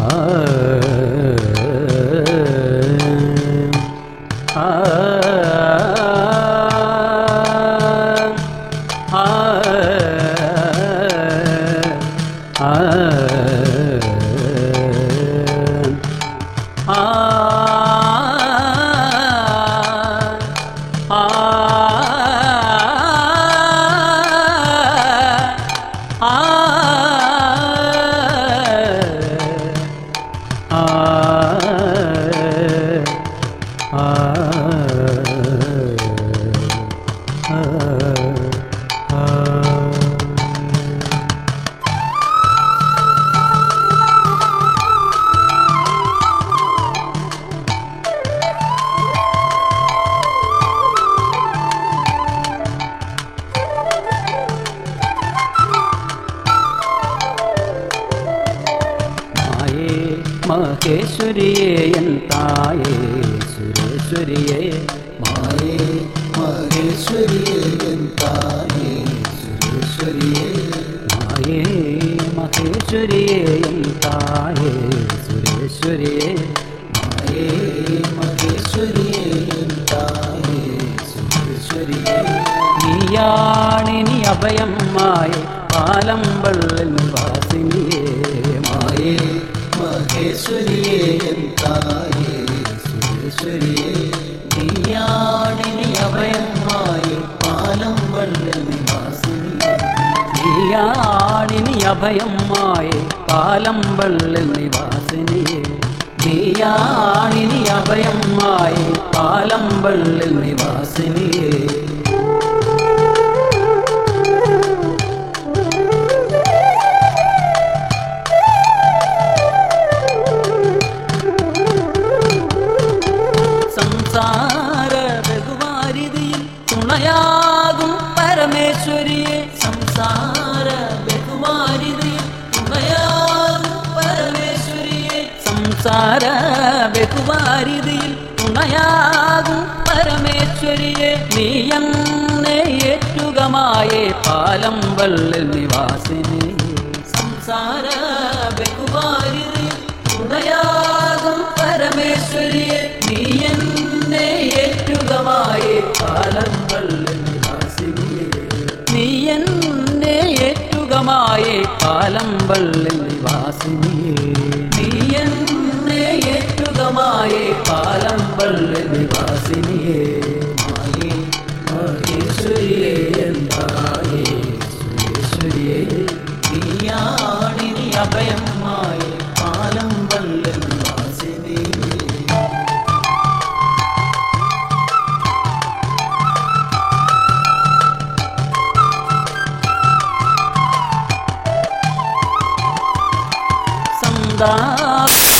മഹേശ്വരിയേ N തായേ സുരേശ്വരിയേ മായേ മഹേശ്വരിയേ N തായേ സുരേശ്വരിയേ മായേ മഹേശ്വരിയേ N തായേ സുരേശ്വരിയേ മായേ മഹേശ്വരിയേ എൻ തായേ സുരേശ്വരിയേ നീയാണിനി അഭയം മായ പാലമ്പള്ളിൽ നിവാസിനിയേ മായേ മഹേശ്വരിയേ എൻ തായേ സുരേശ്വരിയേ നീയാണിനി അഭയമായി പാലമ്പള്ളിൽ നിവാസിനിയേ നീയാണിനി അഭയം മായ പാലമ്പള്ളിൽ നിവാസിനിയേ നീയാണിനി അഭയം മായ പാലമ്പള്ളിൽ നിവാസിനിയേ സംസാര ബഹുവാരിതിയിൽ തുണയാകും പരമേശ്വരിയെ സംസാര ബഹുമാരിതിയിൽ തുണയാകും പരമേശ്വരിയെ സംസാര ബഹുവാരിതിയിൽ തുണയാകും പരമേശ്വരിയെ നീയെന്നെ ഏറ്റുകമായേ പാലമ്പള്ളിൽ നിവാസിനി സംസാര ബഹുമാരിതിയിൽ തുണയാകും പരമേശ്വരിയെ നീയെന്നെ ഏറ്റുകമായേ പാലമ്പള്ളിൽ നിവാസിനിയേ നീയെന്നെ ഏറ്റുകമായേ പാലമ്പള്ളിൽ നിവാസിനിയേ നീയെന്നെ ഏറ്റുകമായേ പാലമ്പള്ളിൽ നിവാസിനിയേ മായേ മഹേശ്വരിയേ എൻ തായേ സുരേശ്വരിയേ നീയാണിനി അഭയമായി പാലമ്പള്ളിൽ നിവാസിനിയേ സന്താ